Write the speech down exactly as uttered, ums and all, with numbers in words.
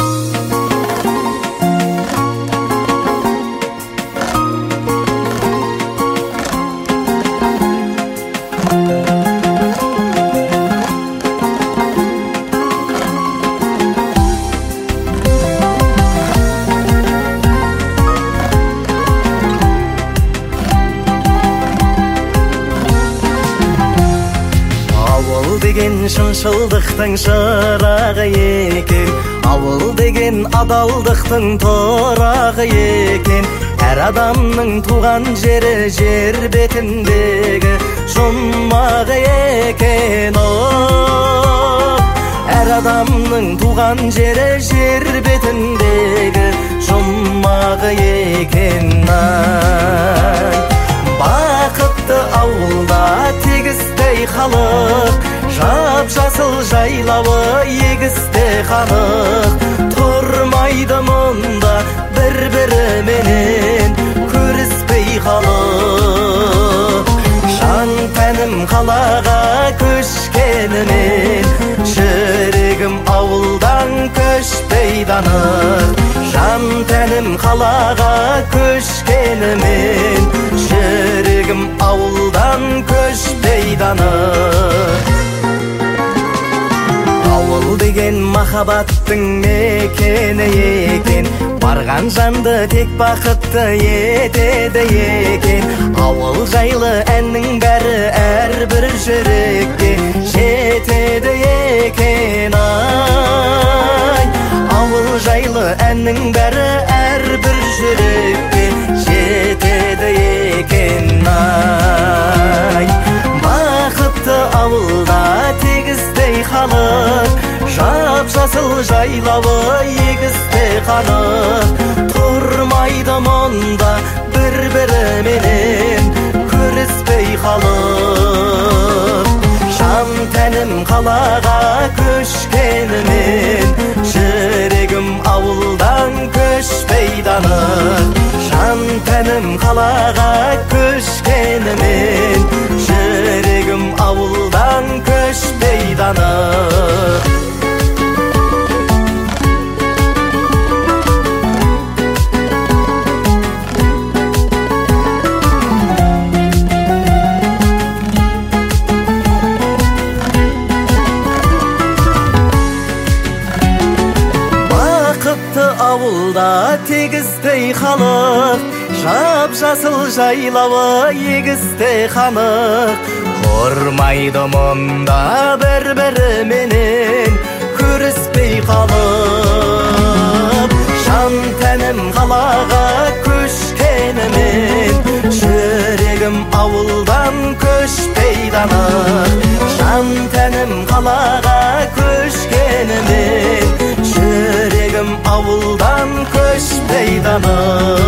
деген шыншылдықтың шырағы екен, ауыл деген адалдықтың торағы екен. Әр адамның туған жері жер бетіндегі жұмағы екен. О, әр адамның туған жері жер бетіндегі жұмағы екен. Бақытты ауылда тегістей халық, жап-жасыл жайлауы егісте қанық. Тұрмайды мұнда бір-біріменен көріспей халық. Жан тәнім қалаға көшкенімен, жүрегім ауылдан көшпей данық. Жан тәнім қалаға көшкенімен, жүрегім ауылдан көшпей данық. Ауыл деген махаббаттың мекені екен, барған жанды тек бақытты етеді екен. Ауыл жайлы әннің бәрі әрбір жүрекке жетеді екен. Ай, ауыл жайлы әннің бәрі әрбір жүрекке жетеді екен. Ай, бақытты ауылда тегістей халық, жап-жасыл жайлауы егісте қанық. Тұрмайды мұнда бір-біріменен көріспей халық. Жан тәнім қалаға көшкенімен, жүрегім ауылдан көшпей данық. Жан тәнім қалаға көшкенімен, жүрегім ауылдан көшпей данық. Ауылда тегістей халық, жап-жасыл жайлауы егісте қанық. Тұрмайды мұнда бір-біріменен көріспей қалып. Жан тәнім қалаға көшкенімен, жүрегім ауылдан көшпей данық. Жан тәнім қалаға көшкенімен, жүрегім ауылдан көшпей данық.